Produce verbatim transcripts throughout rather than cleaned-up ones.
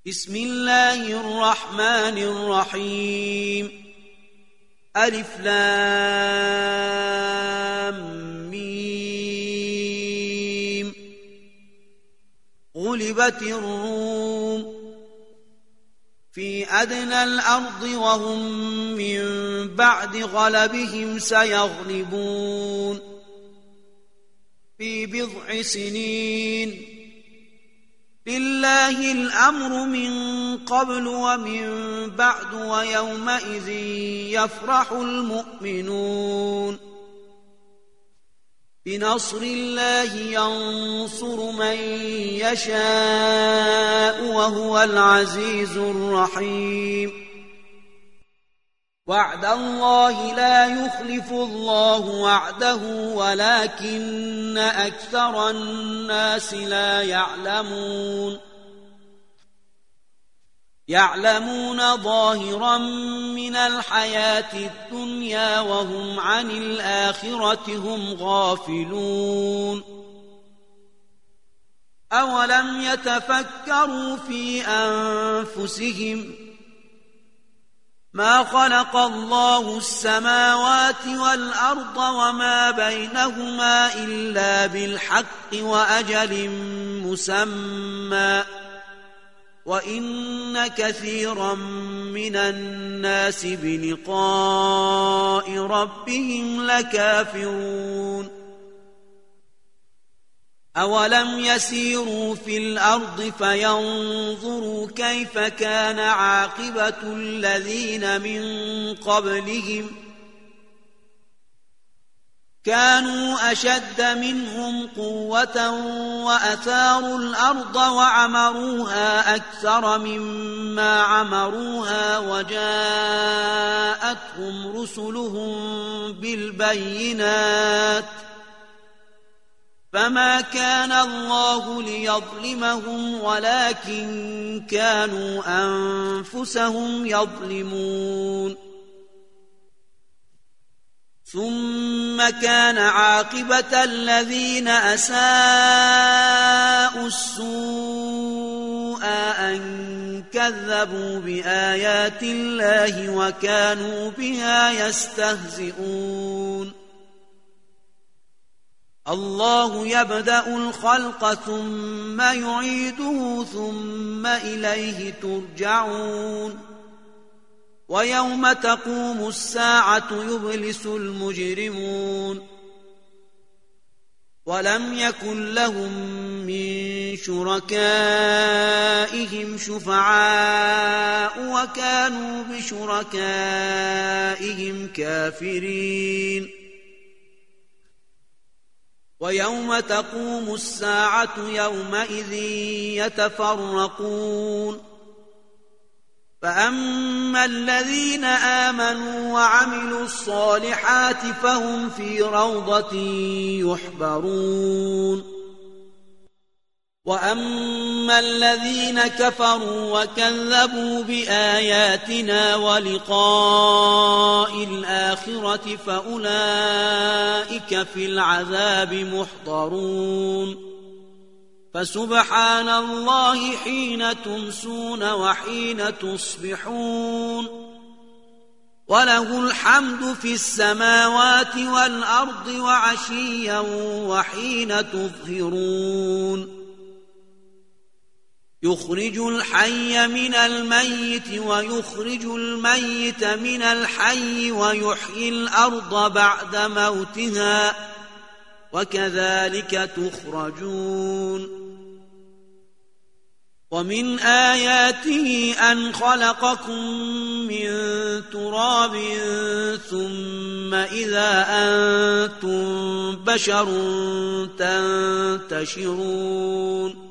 بسم الله الرحمن الرحيم ألف لام ميم غلبت الروم في أدنى الأرض وهم من بعد غلبهم سيغلبون في بضع سنين لله الأمر من قبل ومن بعد ويومئذ يفرح المؤمنون بنصر الله ينصر من يشاء وهو العزيز الرحيم وعد الله لا يخلف الله وعده ولكن أكثر الناس لا يعلمون يعلمون ظاهرا من الحياة الدنيا وهم عن الآخرة هم غافلون أولم يتفكروا في أنفسهم ما خلق الله السماوات والأرض وما بينهما إلا بالحق وأجل مسمى وإن كثيرا من الناس بلقاء ربهم لكافرون أولم يسيروا في الأرض فينظروا كيف كان عاقبة الذين من قبلهم كانوا أشد منهم قوة وأثاروا الأرض وعمروها أكثر مما عمروها وجاءتهم رسلهم بالبينات فما كان الله ليظلمهم ولكن كانوا أنفسهم يظلمون ثم كان عاقبة الذين أساءوا السوء أن كذبوا بآيات الله وكانوا بها يستهزئون الله يبدأ الخلق ثم يعيده ثم إليه ترجعون ويوم تقوم الساعة يبلس المجرمون ولم يكن لهم من شركائهم شفعاء وكانوا بشركائهم كافرين ويوم تقوم الساعة يومئذ يتفرقون فأما الذين آمنوا وعملوا الصالحات فهم في روضة يحبرون وأما الذين كفروا وكذبوا بآياتنا ولقاء الآخرة فأولئك في العذاب محضرون فسبحان الله حين تمسون وحين تصبحون وله الحمد في السماوات والأرض وعشيا وحين تظهرون يخرج الحي من الميت ويخرج الميت من الحي ويحيي الأرض بعد موتها وكذلك تخرجون ومن آياته أن خلقكم من تراب ثم إذا أنتم بشر تنتشرون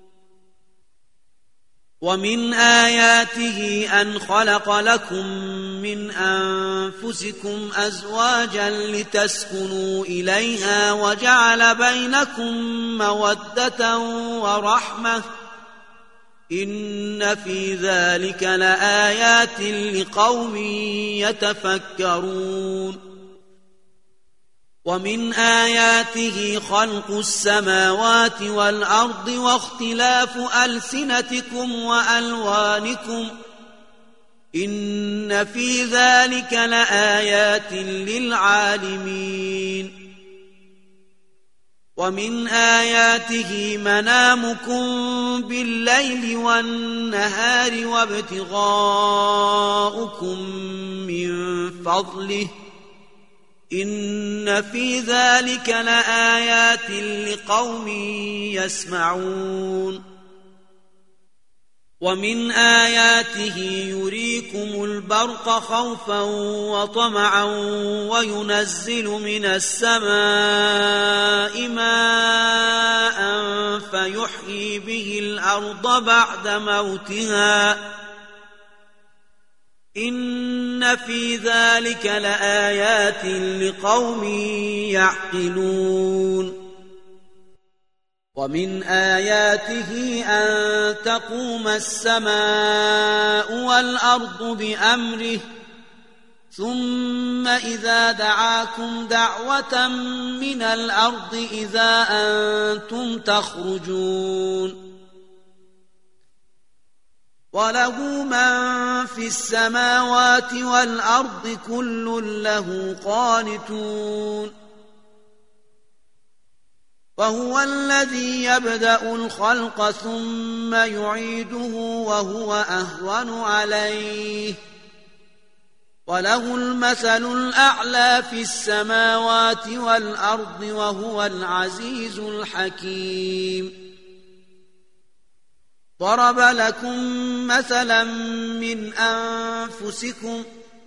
ومن آياته أن خلق لكم من أنفسكم أزواجا لتسكنوا إليها وجعل بينكم مودة ورحمة إن في ذلك لآيات لقوم يتفكرون ومن آياته خلق السماوات والأرض واختلاف ألسنتكم وألوانكم إن في ذلك لآيات للعالمين ومن آياته منامكم بالليل والنهار وابتغاؤكم من فضله إن في ذلك لآيات لقوم يسمعون ومن آياته يريكم البرق خوفا وطمعا وينزل من السماء ماء فيحيي به الأرض بعد موتها إن في ذلك لآيات لقوم يعقلون ومن آياته أن تقوم السماء والأرض بأمره ثم إذا دعاكم دعوة من الأرض إذا أنتم تخرجون وله من في السماوات والأرض كل له قانتون وهو الذي يبدأ الخلق ثم يعيده وهو أهون عليه وله المثل الأعلى في السماوات والأرض وهو العزيز الحكيم ضرب لكم مثلا من أنفسكم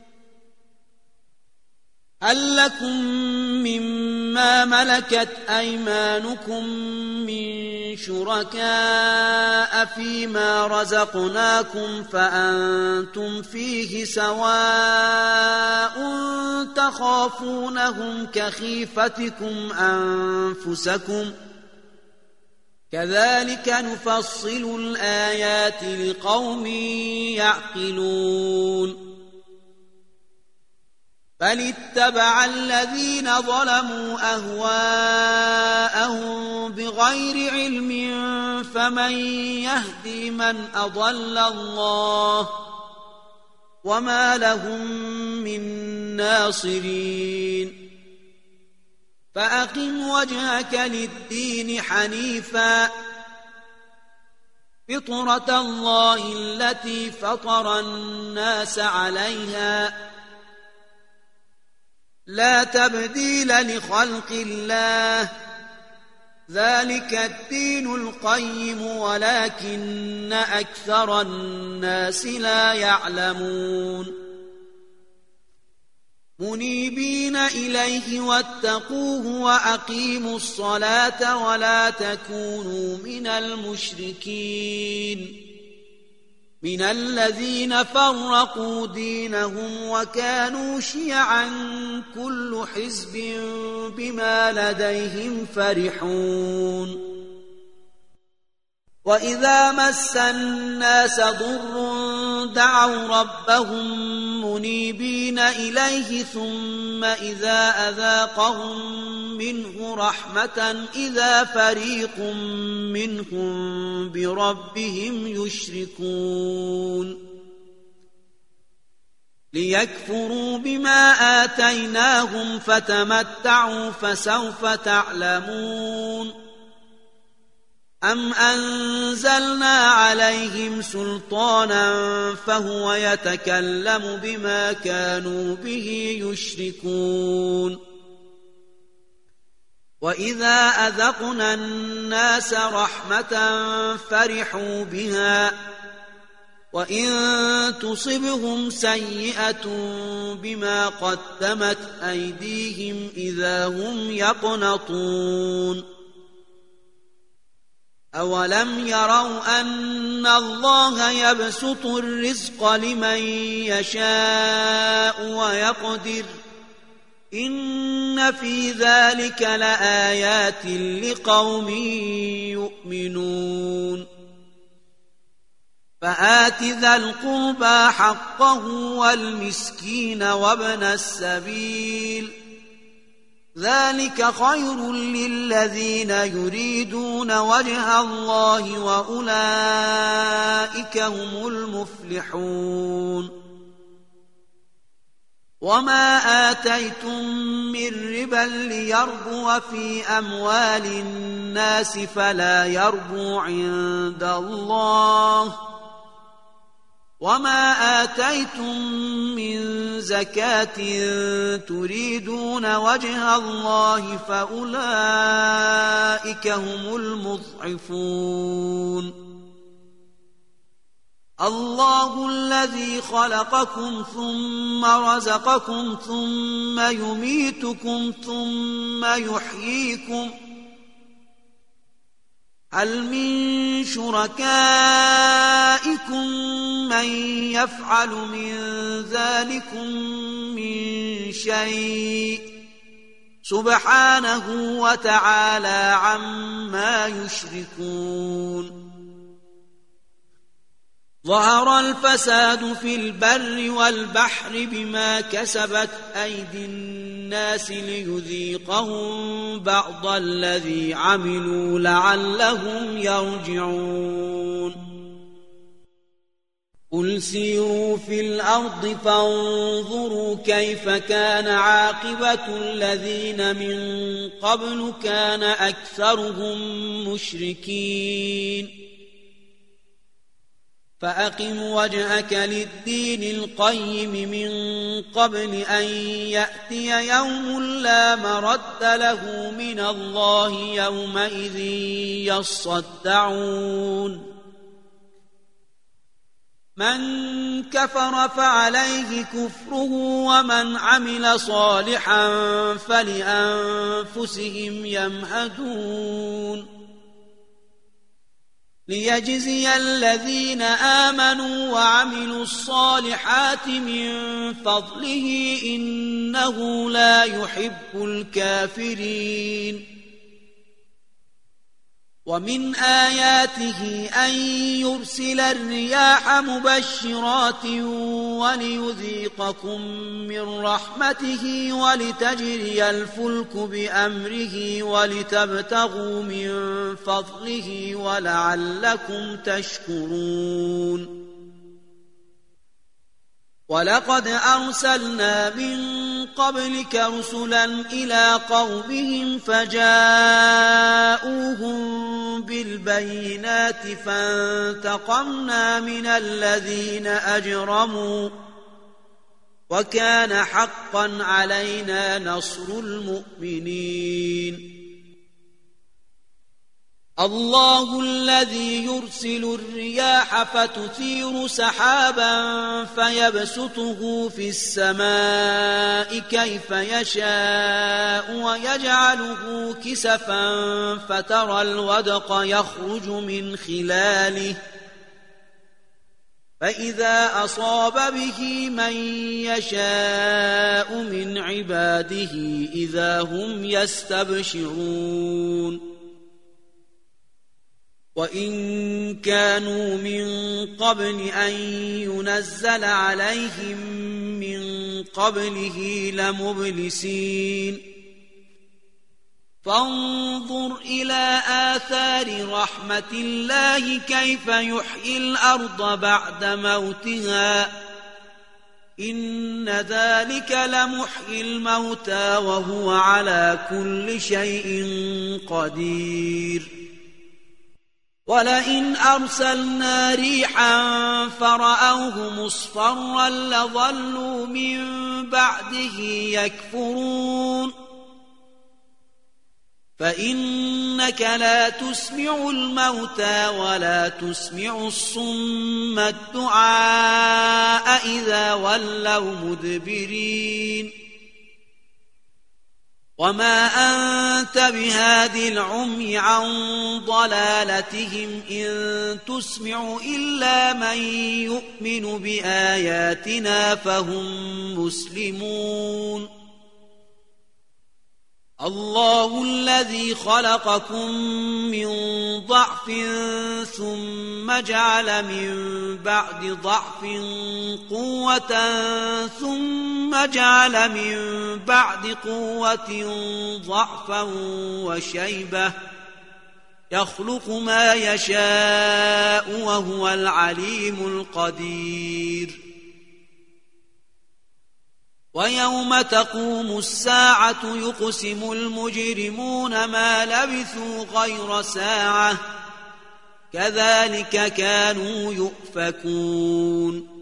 هل لكم مما ملكت أيمانكم من شركاء فيما رزقناكم فأنتم فيه سواء تخافونهم كخيفتكم أنفسكم كذلك نفصل الآيات لقوم يعقلون بل اتبع الذين ظلموا أهواءهم بغير علم فمن يهدي من أضل الله وما لهم من ناصرين فأقم وجهك للدين حنيفا فطرة الله التي فطر الناس عليها لا تبديل لخلق الله ذلك الدين القيم ولكن أكثر الناس لا يعلمون منيبين إليه واتقوه وأقيموا الصلاة ولا تكونوا من المشركين من الذين فرقوا دينهم وكانوا شيعا كل حزب بما لديهم فرحون وإذا مس الناس ضر دعوا ربهم منيبين إليه ثم إذا أذاقهم منه رحمة إذا فريق منهم بربهم يشركون ليكفروا بما آتيناهم فتمتعوا فسوف تعلمون أم أنزلنا عليهم سلطانا فهو يتكلم بما كانوا به يشركون وإذا أذقنا الناس رحمة فرحوا بها وإن تصبهم سيئة بما قدمت أيديهم إذا هم يقنطون أولم يروا أن الله يبسط الرزق لمن يشاء ويقدر إن في ذلك لآيات لقوم يؤمنون فآت ذا القربى حقه والمسكين وابن السبيل ذلك خير للذين يريدون وجه الله وأولئك هم المفلحون وما آتيتم من ربا ليربو في أموال الناس فلا يربو عند الله وما آتيتم من زكاة تريدون وجه الله فأولئك هم المضعفون الله الذي خلقكم ثم رزقكم ثم يميتكم ثم يحييكم هل من شركائكم من يفعل من ذلكم من شيء سبحانه وتعالى عما يشركون ظهر الفساد في البر والبحر بما كسبت أيدي الناس ليذيقهم بعض الذي عملوا لعلهم يرجعون قل سيروا في الأرض فانظروا كيف كان عاقبة الذين من قبل كان أكثرهم مشركين فأقم وجهك للدين القيم من قبل أن يأتي يوم لا مرد له من الله يومئذ يصدعون من كفر فعليه كفره ومن عمل صالحا فلأنفسهم يمهدون ليجزي الذين آمنوا وعملوا الصالحات من فضله إنه لا يحب الكافرين ومن آياته أن يرسل الرياح مبشرات وليذيقكم من رحمته ولتجري الفلك بأمره ولتبتغوا من فضله ولعلكم تشكرون ولقد أرسلنا من قبلك رسلا إلى قومهم فجاءوهم بالبينات فانتقمنا من الذين أجرموا وكان حقا علينا نصر المؤمنين الله الذي يرسل الرياح فتثير سحابا فيبسطه في السماء كيف يشاء ويجعله كسفا فترى الودق يخرج من خلاله فإذا أصاب به من يشاء من عباده إذا هم يستبشرون وإن كانوا من قبل أن ينزل عليهم من قبله لمبلسين فانظر إلى آثار رحمة الله كيف يحيي الأرض بعد موتها إن ذلك لمحيي الموتى وهو على كل شيء قدير ولئن أرسلنا ريحا فرأوه مصفرا لظلوا من بعده يكفرون فإنك لا تسمع الموتى ولا تسمع الصم الدعاء إذا ولوا مدبرين وما أنت بهاد العمي عن ضلالتهم إن تسمع إلا من يؤمن بآياتنا فهم مسلمون الله الذي خلقكم من ضعف ثم جعل من بعد ضعف قوة ثم جعل من بعد قوة ضعفا وشيبة يخلق ما يشاء وهو العليم القدير ويوم تقوم الساعة يقسم المجرمون ما لبثوا غير ساعة كذلك كانوا يؤفكون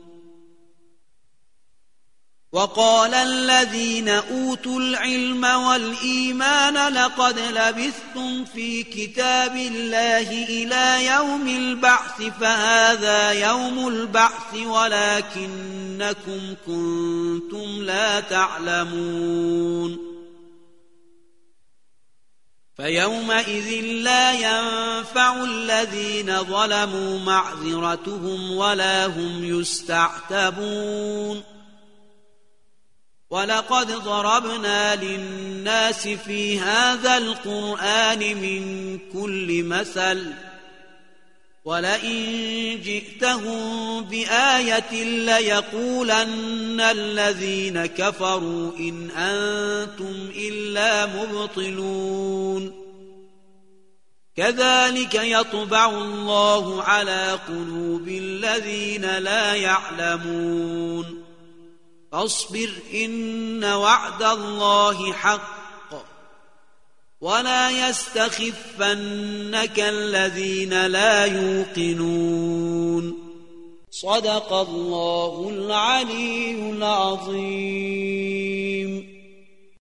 وقال الذين أوتوا العلم والإيمان لقد لبثتم في كتاب الله إلى يوم البعث فهذا يوم البعث ولكنكم كنتم لا تعلمون فيومئذ لا ينفع الذين ظلموا معذرتهم ولا هم يستعتبون ولقد ضربنا للناس في هذا القرآن من كل مثل ولئن جئتهم بآية ليقولن الذين كفروا إن أنتم إلا مبطلون كذلك يطبع الله على قلوب الذين لا يعلمون فاصبر إن وعد الله حق ولا يستخفنك الذين لا يوقنون صدق الله العلي العظيم.